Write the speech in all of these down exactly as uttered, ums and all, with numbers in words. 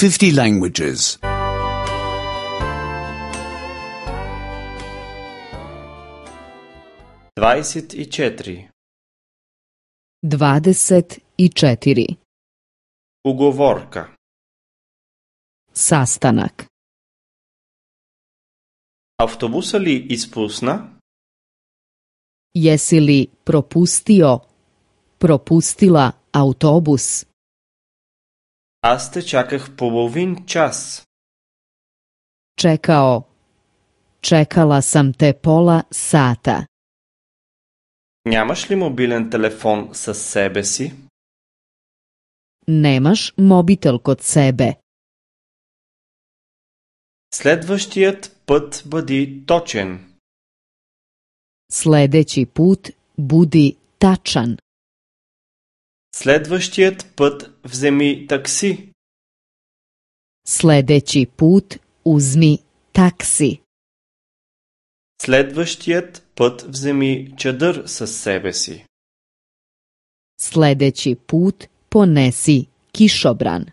fifty languages. Dvadeset i četiri. Dvadeset i četiri. Ugovorka. Sastanak. Автобуса ли изпусна? Jesi li propustio, propustila autobus? Аз те чаках половин час. Čekao, čekala sam te pola sata. Нямаш ли мобилен телефон със себе си? Nemaš mobitel kod sebe. Следващият път бъди точен. Sledeći put budi tačan. Следващият път вземи такси. Sledeći put uzmi taksi. Следващият път вземи чадър със себе си. Sledeći put ponesi kišobran.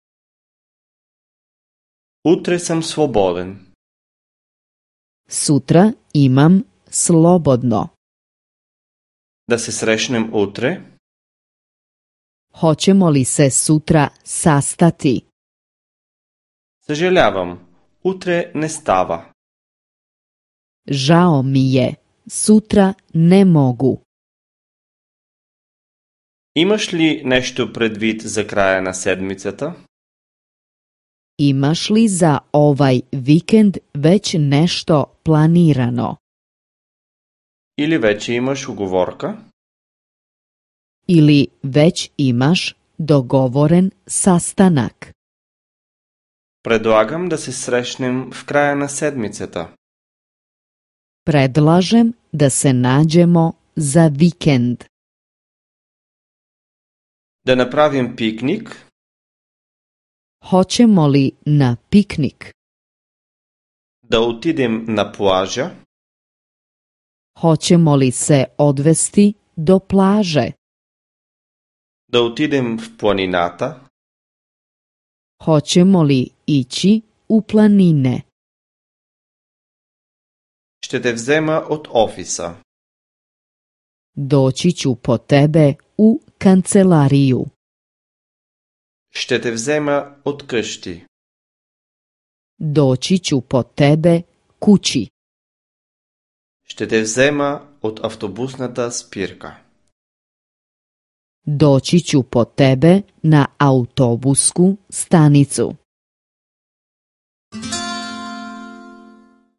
Утре съм свободен. Sutra imam slobodno. Да се срещнем утре? Hoćemo li se sutra sastati? Съжалявам, утре не става. Žao mi je, sutra ne mogu. Имаш ли нещо предвид за края на седмицата? Imaš li za ovaj vikend već nešto planirano? Или вече имаш уговорка? Ili već imaš dogovoren sastanak? Предлагам да се срещнем в края на седмицата. Predlažem da se nađemo za vikend. Да направим пикник? Hoćemo li na piknik? Да отидем на плажа? Hoćemo li se odvesti do plaže? Да отидем в планината? Hoćemo li ići u planine? Ще те взема от офиса. Doći ću po tebe u kancelariju. Ще те взема от къщи. Doći ću po tebe kući. Ще те взема от автобусната спирка. Doći ću po tebe na autobusku stanicu.